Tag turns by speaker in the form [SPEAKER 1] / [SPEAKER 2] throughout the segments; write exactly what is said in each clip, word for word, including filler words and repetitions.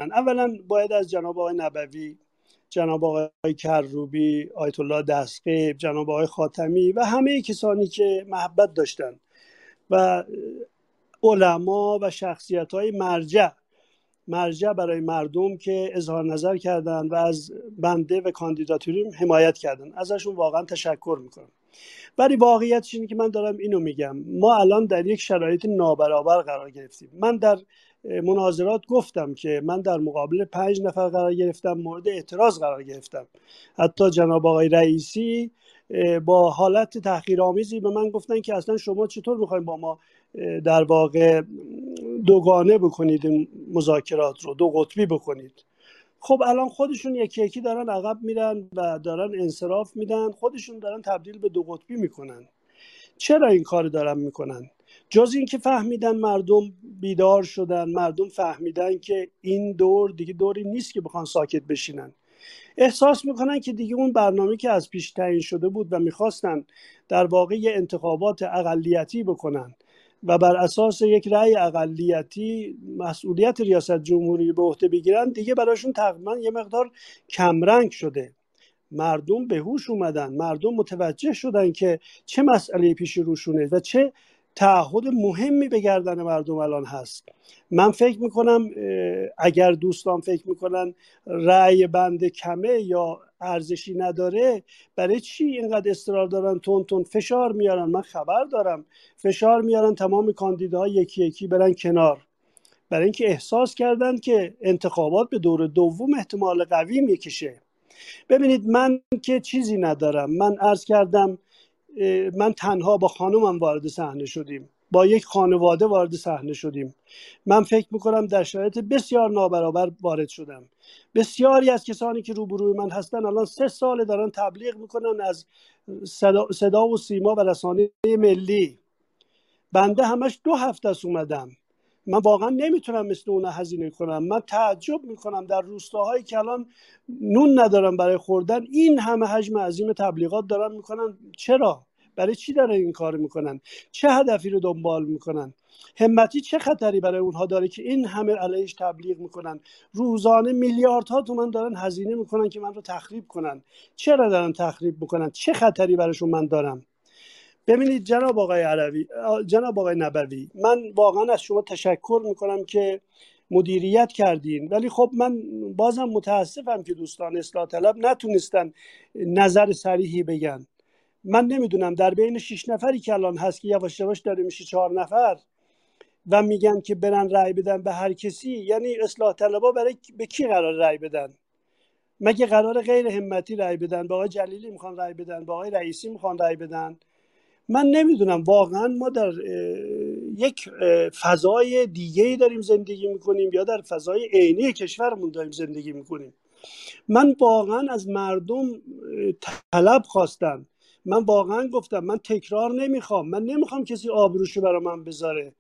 [SPEAKER 1] بکنن. اولا باید از جناب آقای نبوی، جناب آقای کروبی، آیت الله دستقیب، جناب آقای خاتمی و همه کسانی که محبت داشتن و علما و شخصیت‌های مرجع مرجع برای مردم که اظهار نظر کردن و از بنده و کاندیداتوریم حمایت کردن، ازشون واقعا تشکر میکنم. ولی واقعیتش اینه که من دارم اینو میگم، ما الان در یک شرایط نابرابر قرار گرفتیم. من در مناظرات گفتم که من در مقابل پنج نفر قرار گرفتم، مورد اعتراض قرار گرفتم. حتی جناب آقای رئیسی با حالت تحقیرآمیزی به من گفتن که اصلا شما چطور میخواین با ما در واقع دوگانه بکنید این مذاکرات رو، دو قطبی بکنید. خب الان خودشون یکی یکی دارن عقب میرن و دارن انصراف میدن، خودشون دارن تبدیل به دو قطبی میکنن. چرا این کار دارن میکنن؟ جز این که فهمیدن مردم بیدار شدن، مردم فهمیدن که این دور دیگه دوری نیست که بخوان ساکت بشینن. احساس میکنن که دیگه اون برنامه که از پیش تعیین شده بود و میخواستن در واقع انتخابات اقلیتی بکنن و بر اساس یک رأی اقلیتی مسئولیت ریاست جمهوری به عهده بگیرن، دیگه براشون تقریبا یه مقدار کمرنگ شده. مردم به هوش اومدن، مردم متوجه شدن که چه مسئله پیش روشونه و چه تعهد مهمی به گردن مردم الان هست. من فکر میکنم اگر دوستان فکر میکنن رأی بنده کمه یا ارزشی نداره، برای چی اینقدر اصرار دارن تون تون فشار میارن؟ من خبر دارم فشار میارن تمام کاندیداها یکی یکی برن کنار، برای اینکه احساس کردن که انتخابات به دور دوم احتمال قوی میکشه. ببینید من که چیزی ندارم، من عرض کردم من تنها با خانومم وارد صحنه شدیم، با یک خانواده وارد صحنه شدیم. من فکر میکنم در شرایط بسیار نابرابر وارد شدم. بسیاری از کسانی که روبروی من هستن الان سه سال دارن تبلیغ میکنن از صدا, صدا و سیما و رسانه ملی. بنده همش دو هفته است اومدم. من واقعا نمیتونم مثل اونا هزینه کنم. من تعجب میکنم در روستاهایی که الان نون ندارم برای خوردن، این همه حجم عظیم تبلیغات دارن میکنن. چرا؟ برای چی دارن این کار میکنن؟ چه هدفی رو دنبال میکنن؟ همتی چه خطری برای اونها داره که این همه علیهش تبلیغ میکنن؟ روزانه میلیاردها تومان دارن هزینه میکنن که من رو تخریب کنن. چرا دارن تخریب میکنن؟ چه خطری براشون من دارم؟ ببینید جناب آقای عربی، جناب آقای نبوی، من واقعا از شما تشکر میکنم که مدیریت کردین، ولی خب من بازم متاسفم که دوستان اصلاح طلب نتونستن نظر صریحی بگن. من نمیدونم در بین شش نفری که الان هست که یواش یواش داره میشه چهار نفر و میگن که برن رأی بدن به هر کسی، یعنی اصلاح طلبا برای به کی قرار رأی بدن؟ مگه قرار غیر همتی رأی بدن؟ با آقای جلیلی میخوان رأی بدن؟ با آقای رئیسی میخوان رأی بدن؟ من نمیدونم. واقعا ما در یک فضای دیگه‌ای داریم زندگی میکنیم یا در فضای عینی کشورمون داریم زندگی میکنیم؟ من واقعا از مردم طلب خواستم، من واقعا گفتم من تکرار نمیخوام، من نمیخوام کسی آبروشو برای من بذاره.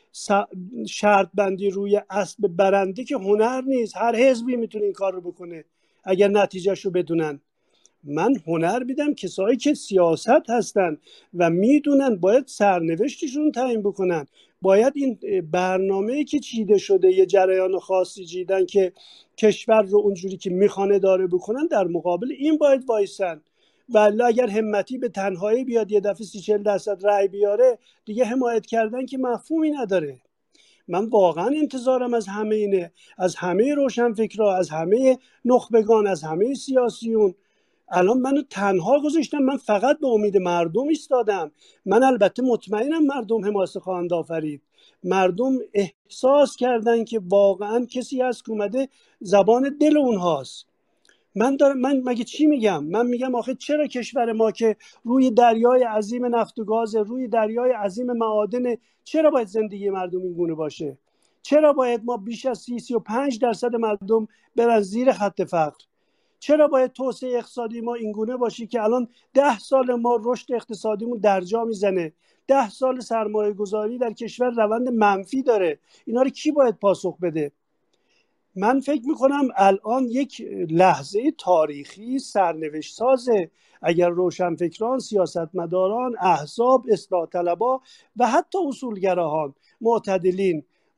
[SPEAKER 1] شرط بندی روی اسب برنده که هنر نیست، هر حزبی میتونه این کار رو بکنه اگر نتیجهشو بدونن. من هنر میدم کسایی که سیاست هستن و میدونن باید سرنوشتشون تعیین بکنن، باید این برنامه‌ای که چیده شده یه جریان خاصی چیدن که کشور رو اونجوری که میخوان اداره بکنن، در مقابل این باید وایسن. ولی اگر همتی به تنهایی بیاد یه دفعه سی چهل درصد رأی بیاره، دیگه حمایت کردن که مفهومی نداره. من واقعا انتظارم از همه اینه، از همه روشنفکرها، از همه نخبگان، از همه سیاسیون. الان منو تنها گذاشتم، من فقط به امید مردم ایستادم. من البته مطمئنم مردم حماسه خواهند آفرید. مردم احساس کردن که واقعا کسی هست که اومده زبان دل اونهاست. من دارم من مگه چی میگم؟ من میگم آخه چرا کشور ما که روی دریای عظیم نفت و گاز، روی دریای عظیم معادن، چرا باید زندگی مردم این گونه باشه؟ چرا باید ما بیش از سی سی و پنج درصد مردم برن زیر خط فقر؟ چرا باید توسعه اقتصادی ما اینگونه باشه که الان ده سال ما رشد اقتصادیمون درجا میزنه، ده سال سرمایه گذاری در کشور روند منفی داره؟ اینا رو کی باید پاسخ بده؟ من فکر میکنم الان یک لحظه تاریخی سرنوشت سازه. اگر روشنفکران، سیاستمداران، احزاب، اصلاح طلبا و حتی اصولگراهان، معتدلین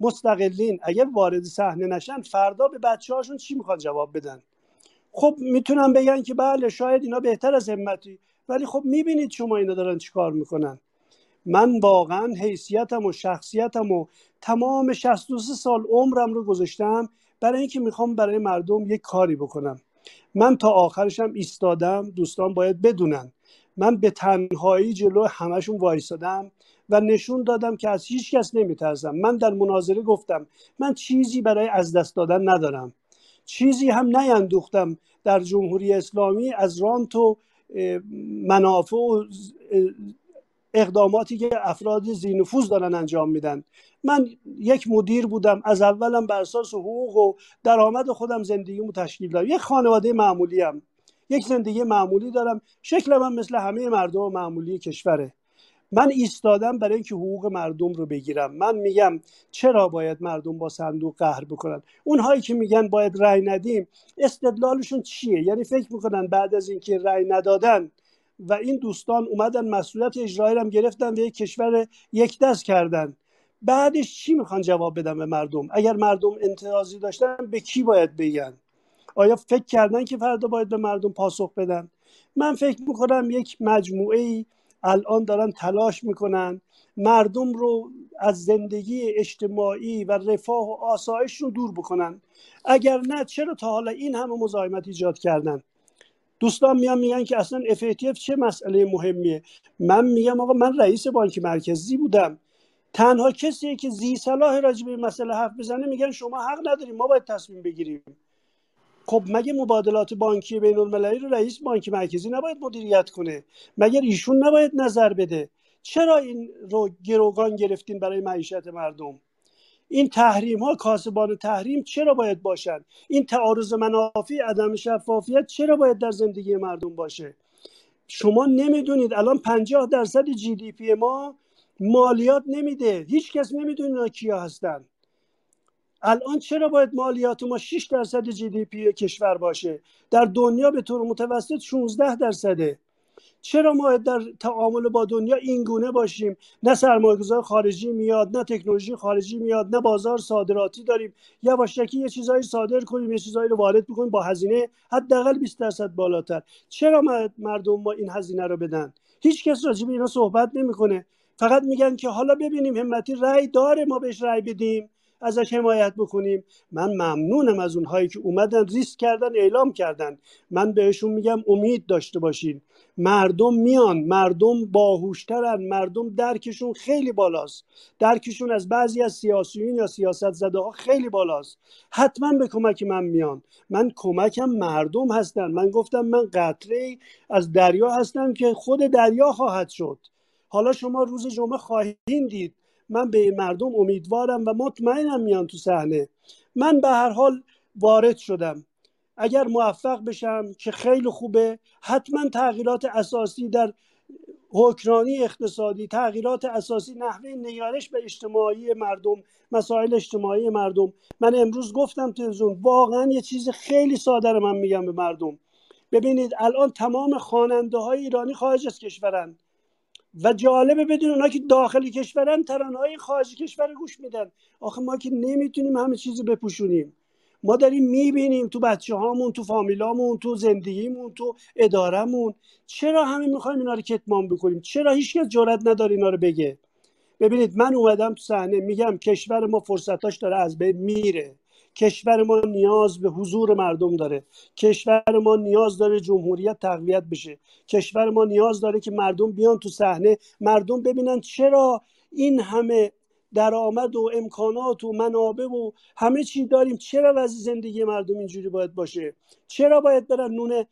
[SPEAKER 1] مستقلین اگر وارد صحنه نشن فردا به بچه هاشون چی میخوان جواب بدن؟ خب میتونن بگن که بله شاید اینا بهتر از همتی، ولی خب میبینید شما اینا دارن چیکار میکنن. من واقعا حیثیتم و شخصیتم و تمام شصت و سه سال عمرم رو گذاشتم برای اینکه میخوام برای مردم یک کاری بکنم. من تا آخرشم ایستادم. دوستان باید بدونن من به تنهایی جلو همشون وایسادم و نشون دادم که از هیچ کس نمیترسم. من در مناظره گفتم من چیزی برای از دست دادن ندارم، چیزی هم نیندوختم در جمهوری اسلامی از رانت و منافع و اقداماتی که افراد ذی‌نفوذ دارن انجام میدن. من یک مدیر بودم، از اولم بر اساس حقوق و درآمد خودم زندگیمو تشکیل دادم. یک خانواده معمولی ام، یک زندگی معمولی دارم، شکلم هم مثل همه مردم معمولی کشوره. من ایستادم برای اینکه حقوق مردم رو بگیرم. من میگم چرا باید مردم با صندوق قهر بکنن؟ اونهایی که میگن باید رأی ندیم استدلالشون چیه؟ یعنی فکر میکنن بعد از اینکه رأی ندادن و این دوستان اومدن مسئولیت اجرایی رو هم گرفتن و یک کشور یک دست کردن، بعدش چی میخوان جواب بدن به مردم؟ اگر مردم انتقادی داشتن به کی باید بگن؟ آیا فکر کردن که فردا باید به مردم پاسخ بدن؟ من فکر میکنم یک مجموعه الان دارن تلاش میکنن مردم رو از زندگی اجتماعی و رفاه و آسایش رو دور بکنن. اگر نه چرا تا حالا این همه مزاحمت ایجاد کردن؟ دوستان میان میگن که اصلا اف ای تی اف چه مسئله مهمیه. من میگم آقا من رئیس بانک مرکزی بودم، تنها کسی که ذی صلاح راجع به این مسئله حرف بزنه میگن شما حق نداریم، ما باید تصمیم بگیریم. خب مگه مبادلات بانکی بین المللی رو رئیس بانک مرکزی نباید مدیریت کنه؟ مگر ایشون نباید نظر بده؟ چرا این رو گروگان گرفتین برای معیشت مردم؟ این تحریم ها، کاسبان تحریم چرا باید باشن؟ این تعارض منافع، عدم شفافیت چرا باید در زندگی مردم باشه؟ شما نمیدونید الان پنجاه درصد جی دی پی ما مالیات نمیده، هیچ کس نمیدونه اینا کیا هستن. الان چرا باید مالیات ما شش درصد جی دی پی کشور باشه؟ در دنیا به طور متوسط شانزده درصده. چرا ما در تعامل با دنیا این گونه باشیم؟ نه سرمایه‌گذار خارجی میاد، نه تکنولوژی خارجی میاد، نه بازار صادراتی داریم. یواشکی یه چیزایی صادر کنیم، یه چیزایی رو وارد بکنیم با هزینه حداقل بیست درصد بالاتر. چرا مردم ما این هزینه رو بدن؟ هیچ کس راجع به اینا صحبت نمیکنه. فقط میگن که حالا ببینیم همتی رأی داره ما بهش رأی بدیم، ازش حمایت بکنیم. من ممنونم از اونهایی که اومدن ریسک کردن، اعلام کردن. من بهشون میگم امید داشته باشین. مردم میان، مردم باهوشترن، مردم درکشون خیلی بالاست، درکشون از بعضی از سیاسیون یا سیاست زده ها خیلی بالاست. حتما به کمک من میان. من کمکم مردم هستن. من گفتم من قطره از دریا هستم که خود دریا خواهد شد. حالا شما روز جمعه خواهید دید. من به مردم امیدوارم و مطمئنم میان تو صحنه. من به هر حال وارد شدم. اگر موفق بشم که خیلی خوبه. حتما تغییرات اساسی در حکمرانی اقتصادی، تغییرات اساسی نحوه نگرش به اجتماعی مردم، مسائل اجتماعی مردم. من امروز گفتم تلویزیون واقعا یه چیز خیلی ساده رو من میگم به مردم. ببینید الان تمام خواننده های ایرانی خارج از کشورن و جالبه بدون اونا که داخل کشورن ترانه‌های خارج کشور گوش میدن. آخه ما که نمیتونیم همه چیزو بپوشونیم. ما داریم میبینیم تو بچه هامون، تو فامیلامون، تو زندگیمون، تو ادارمون. چرا همه میخوایم اینا رو کتمان بکنیم؟ چرا هیچکس جرئت نداره اینا رو بگه؟ ببینید من اومدم تو صحنه میگم کشور ما فرصتاش داره از بین میره. کشور ما نیاز به حضور مردم داره. کشور ما نیاز داره جمهوریت تقویت بشه. کشور ما نیاز داره که مردم بیان تو صحنه، مردم ببینن چرا این همه درآمد و امکانات و منابع و همه چی داریم، چرا وضع زندگی مردم اینجوری باید باشه؟ چرا باید برن نون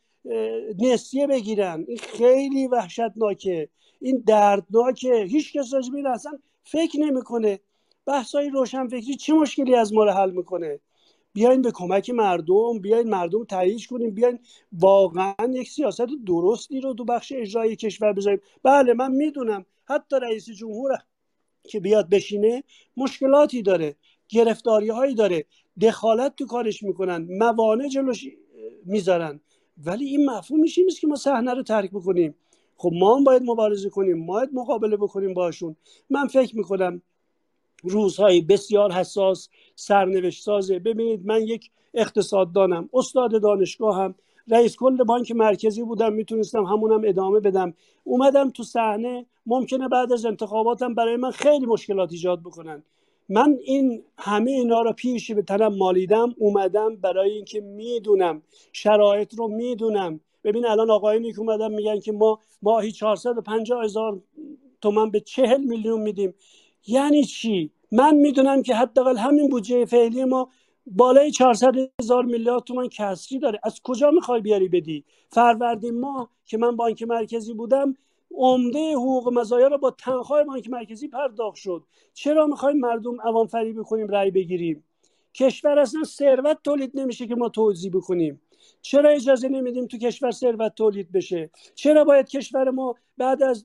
[SPEAKER 1] نسیه بگیرن؟ این خیلی وحشتناکه، این دردناکه. هیچ کس راجع به این اصلا فکر نمیکنه. بحثای روشنفکری چه مشکلی از ما رو حل میکنه؟ بیاین به کمک مردم، بیاین مردم تایید کنیم، بیاین واقعا یک سیاست درستی رو تو بخش اجرایی کشور بذاریم. بله من میدونم حتی رئیس جمهور که بیاد بشینه مشکلاتی داره، گرفتاری هایی داره، دخالت تو کارش میکنن، موانع جلوش میذارن، ولی این مفهومش این نیست که ما صحنه رو ترک بکنیم. خب ما هم باید مبارزه کنیم، ما باید مقابله بکنیم باشون. من فکر میکنم روزهای بسیار حساس، سرنوشت سازه. ببینید من یک اقتصاددانم، استاد دانشگاهم، رئیس کل بانک مرکزی بودم، میتونستم همونم ادامه بدم. اومدم تو صحنه، ممکنه بعد از انتخاباتم برای من خیلی مشکلات ایجاد بکنن. من این همه اینا رو پیشی به تنم مالیدم، اومدم برای اینکه میدونم شرایط رو میدونم. ببین الان آقایونی که اومدن میگن که ما ماهی چهارصد و پنجاه هزار تومان به چهل میلیون میدیم. یعنی چی؟ من میدونم که حداقل همین بودجه فعلی ما بالای چهارصد هزار میلیارد تومان کسری داره. از کجا میخوای بیاری بدی؟ فروردین ماه که من بانک مرکزی بودم، عمده حقوق مزایا رو با تنخواه بانک مرکزی پرداخت شد. چرا میخوایم مردم عوام فریبی کنیم رای بگیریم؟ کشور اصلا ثروت تولید نمیشه که ما توزیع بکنیم. چرا اجازه نمیدیم تو کشور ثروت تولید بشه؟ چرا باید کشور ما بعد از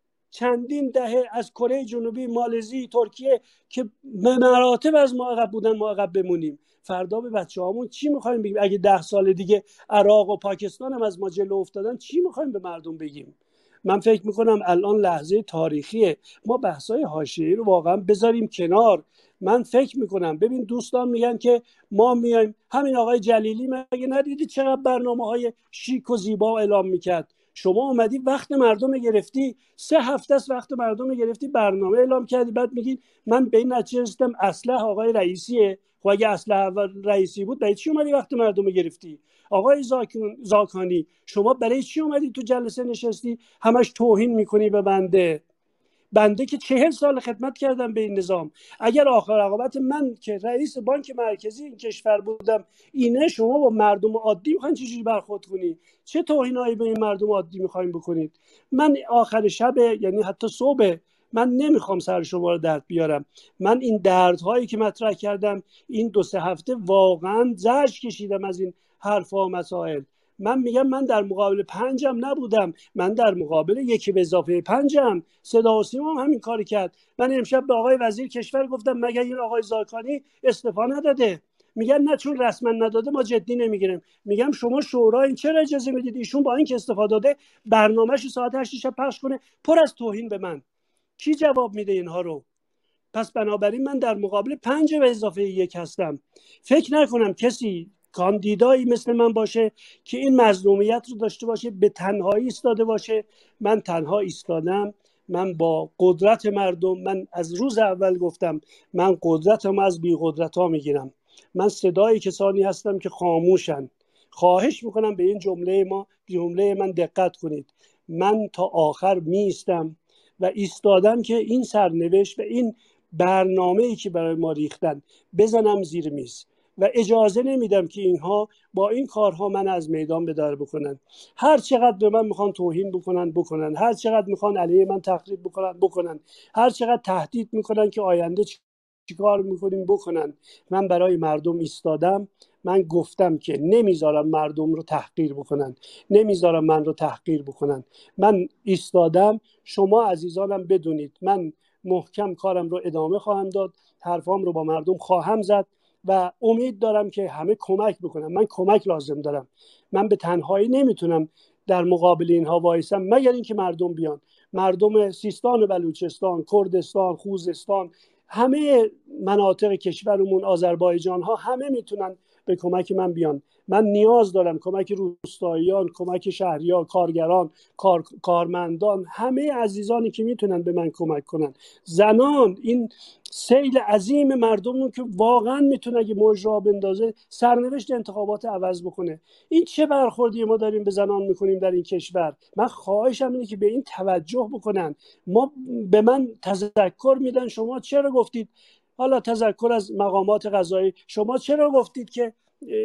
[SPEAKER 1] چندین دهه از کره جنوبی، مالزی، ترکیه که به مراتب از ما عقب بودن ما عقب بمونیم؟ فردا به بچه‌هامون چی می‌خوایم بگیم؟ اگه ده سال دیگه عراق و پاکستان هم از ما جلو افتادن، چی می‌خوایم به مردم بگیم؟ من فکر می‌کنم الان لحظه تاریخیه، ما بحث‌های حاشیه‌ای رو واقعا بذاریم کنار. من فکر می‌کنم ببین دوستان میگن که ما میایم، همین آقای جلیلی مگه ندیدید چقدر برنامه‌های شیک و زیبا اعلام می‌کرد؟ شما اومدی وقت مردم گرفتی، سه هفته است وقت مردم گرفتی، برنامه اعلام کردی، بعد میگی من به این نتیجه رسیدم اسلحه آقای رئیسیه. خب اگه اسلحه رئیسی بود برای چی اومدی وقت مردم گرفتی؟ آقای زاکانی شما برای چی اومدی تو جلسه نشستی همش توهین میکنی به بنده؟ بنده که چهل سال خدمت کردم به این نظام. اگر آخر عاقبت من که رئیس بانک مرکزی این کشور بودم اینه، شما با مردم عادی میخواین چجوری برخورد کنی؟ چه توهینایی به این مردم عادی میخواین بکنید؟ من آخر شب، یعنی حتی صبح، من نمیخوام سر شما رو درد بیارم. من این دردهایی که مطرح کردم این دو سه هفته واقعا زجر کشیدم از این حرفا و مسائل. من میگم من در مقابل پنجم نبودم، من در مقابل یکی به اضافه پنجم. صدا و سیما هم همین کاری کرد. من امشب به آقای وزیر کشور گفتم مگه این آقای زاکانی استعفا نداده؟ میگن نه چون رسما نداده ما جدی نمیگیریم. میگم شما شورا این چرا اجازه میدید ایشون با اینکه استعفا داده برنامه‌شو ساعت هشت شب پخش کنه پر از توهین به من؟ کی جواب میده اینها رو؟ پس بنابراین من در مقابل پنج به اضافه یک هستم. فکر نکنم کسی کاندیدایی مثل من باشه که این مظلومیت رو داشته باشه، به تنهایی ایستاده باشه. من تنها ایستادم، من با قدرت مردم، من از روز اول گفتم من قدرتم از بی قدرت ها میگیرم. من صدای کسانی هستم که خاموشن. خواهش میکنم به این جمله ما جمله من دقت کنید. من تا آخر میستم و ایستادم که این سرنوشت و این برنامه‌ای که برای ما ریختن بزنم زیر میز و اجازه نمیدم که اینها با این کارها من از میدان بدار بکنن. هر چقدر به من میخوان توهین بکنن بکنن، هر چقدر میخوان علیه من تخریب بکنن بکنن، هر چقدر تهدید میکنن که آینده چیکار میکنیم بکنن. من برای مردم ایستادم. من گفتم که نمیذارم مردم رو تحقیر بکنن، نمیذارم من رو تحقیر بکنن. من ایستادم. شما عزیزانم بدونید من محکم کارم رو ادامه خواهم داد، حرفام رو با مردم خواهم زد و امید دارم که همه کمک بکنن. من کمک لازم دارم. من به تنهایی نمیتونم در مقابل اینها وایسم مگر اینکه مردم بیان. مردم سیستان و بلوچستان، کردستان، خوزستان، همه مناطق کشورمون، آذربایجان ها، همه میتونن به کمک من بیان. من نیاز دارم کمک روستاییان، کمک شهریان، کارگران، کار، کارمندان، همه عزیزانی که میتونن به من کمک کنن، زنان، این سیل عظیم مردمون که واقعا میتونه اگه مجرا بندازه سرنوشت انتخابات عوض بکنه. این چه برخوردی ما داریم به زنان میکنیم در این کشور؟ من خواهشم اینه که به این توجه بکنن. ما به من تذکر میدن شما چرا گفتید، حالا تذکر از مقامات قضایی، شما چرا گفتید که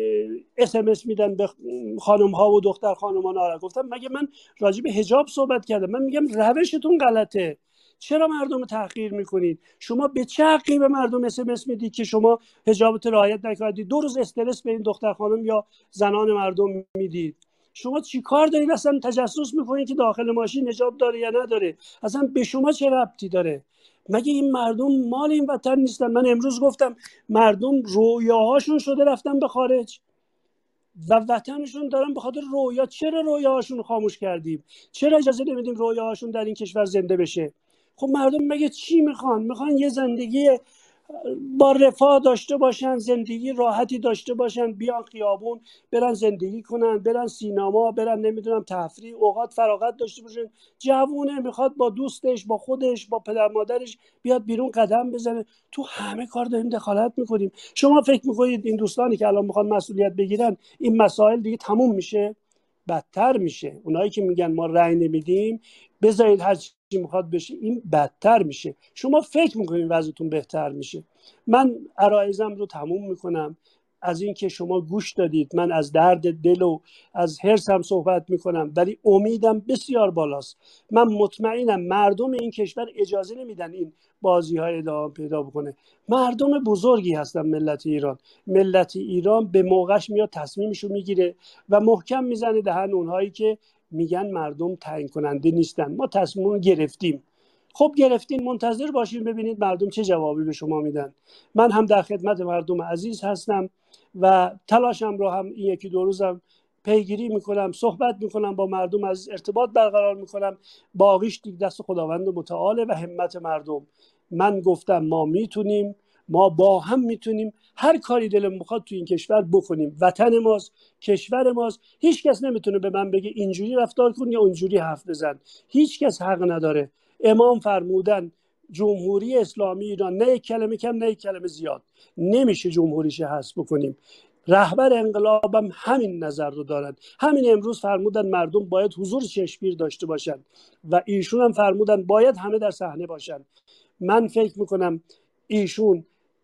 [SPEAKER 1] اس ام اس میدن به خانم ها و دختر خانمان ها؟ گفتم مگه من راجع به حجاب صحبت کردم؟ من میگم روشتون غلطه. چرا مردم رو تحقیر میکنید؟ شما به چه حقی به مردم اس ام اس میدید که شما حجابت رعایت نکردید؟ دو روز استرس به این دختر خانم یا زنان مردم میدید. شما چی کار دارید؟ اصلا تجسس میکنید که داخل ماشین حجاب داره یا نداره؟ اصلا به شما چه ربطی داره؟ مگه این مردم مال این وطن نیستن؟ من امروز گفتم مردم رویاهاشون شده رفتن به خارج و وطنشون دارن به خاطر رویا. چرا رویاهاشون خاموش کردیم؟ چرا اجازه نمیدیم رویاهاشون در این کشور زنده بشه؟ خب مردم مگه چی میخوان؟ میخوان یه زندگی با رفاه داشته باشن، زندگی راحتی داشته باشن، بیان خیابون، برن زندگی کنن، برن سینما، برن نمیدونم تفریح، اوقات فراغت داشته باشن. جوونه میخواد با دوستش، با خودش، با پدر مادرش بیاد بیرون قدم بزنه. تو همه کار داریم دخالت میکنیم. شما فکر میکنید این دوستانی که الان میخوان مسئولیت بگیرن این مسائل دیگه تموم میشه؟ بدتر میشه. اونایی که میگن ما رأی نمیدیم بذارید هر چی میخواد بشه، این بدتر میشه. شما فکر میکنید وضعیتون بهتر میشه. من عرایزم رو تموم میکنم از اینکه شما گوش دادید. من از درد دل و از حرصم صحبت میکنم، ولی امیدم بسیار بالاست. من مطمئنم مردم این کشور اجازه نمیدن این بازی های ادامه پیدا بکنه. مردم بزرگی هستن ملت ایران. ملت ایران به موقعش میاد تصمیمشو میگیره و محکم میزنه دهن اونهایی که میگن مردم تعیین کننده نیستن. ما تصمیم رو گرفتیم. خب گرفتین، منتظر باشین ببینید مردم چه جوابی به شما میدن. من هم در خدمت مردم عزیز هستم و تلاشم رو هم این یکی دو روزم پیگیری میکنم، صحبت میکنم با مردم، از ارتباط برقرار میکنم. باقیش دیگه دست خداوند متعاله و همت مردم. من گفتم ما میتونیم، ما با هم میتونیم هر کاری دلمون بخواد تو این کشور بکنیم. وطن ماست، کشور ماست. هیچ کس نمیتونه به من بگه اینجوری رفتار کن یا اونجوری حرف بزن. هیچ کس حق نداره. امام فرمودن جمهوری اسلامی ایران نه یک کلمه کم نه یک کلمه زیاد. نمیشه جمهوریش حذف بکنیم. رهبر انقلابم همین نظر رو دارن. همین امروز فرمودن مردم باید حضور چشمگیر داشته باشن و ایشون هم فرمودن باید همه در صحنه باشن. من فکر میکنم ایشون،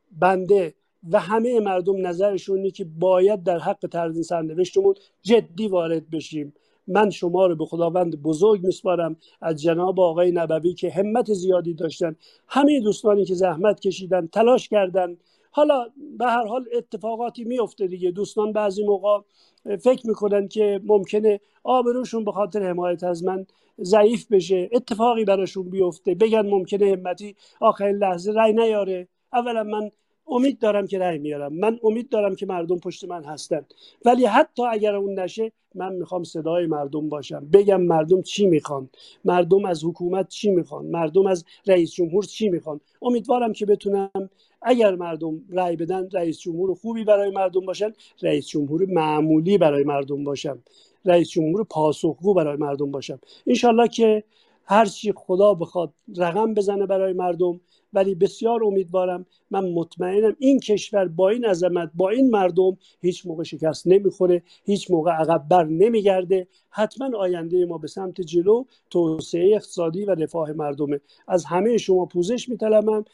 [SPEAKER 1] بنده و همه مردم نظرشون اینه که باید در حق طرز سرنوشتمون جدی وارد بشیم. من شما رو به خداوند بزرگ میسپارم، از جناب آقای نبوی که همت زیادی داشتن، همه دوستانی که زحمت کشیدن، تلاش کردن. حالا به هر حال اتفاقاتی میفته دیگه. دوستان بعضی موقع فکر میکنن که ممکنه آبروشون به خاطر حمایت از من ضعیف بشه، اتفاقی براشون بیفته، بگن ممکنه همتی آخرین لحظه رای نیاره. اولا من امید دارم که رای میارم، من امید دارم که مردم پشت من هستن، ولی حتی اگر اون نشه من میخوام صدای مردم باشم، بگم مردم چی میخوان، مردم از حکومت چی میخوان، مردم از رئیس جمهور چی میخوان. امیدوارم که بتونم اگر مردم رای بدن رئیس جمهور خوبی برای مردم باشن، رئیس جمهور معمولی برای مردم باشم، رئیس جمهور پاسخگو برای مردم باشم. انشالله که هر چی خدا بخواد رقم بزنه برای مردم. ولی بسیار امیدوارم، من مطمئنم این کشور با این عظمت، با این مردم هیچ موقع شکست نمیخوره، هیچ موقع عقب بر نمیگرده. حتما آینده ما به سمت جلو، توسعه اقتصادی و رفاه مردمه. از همه شما پوزش میطلبم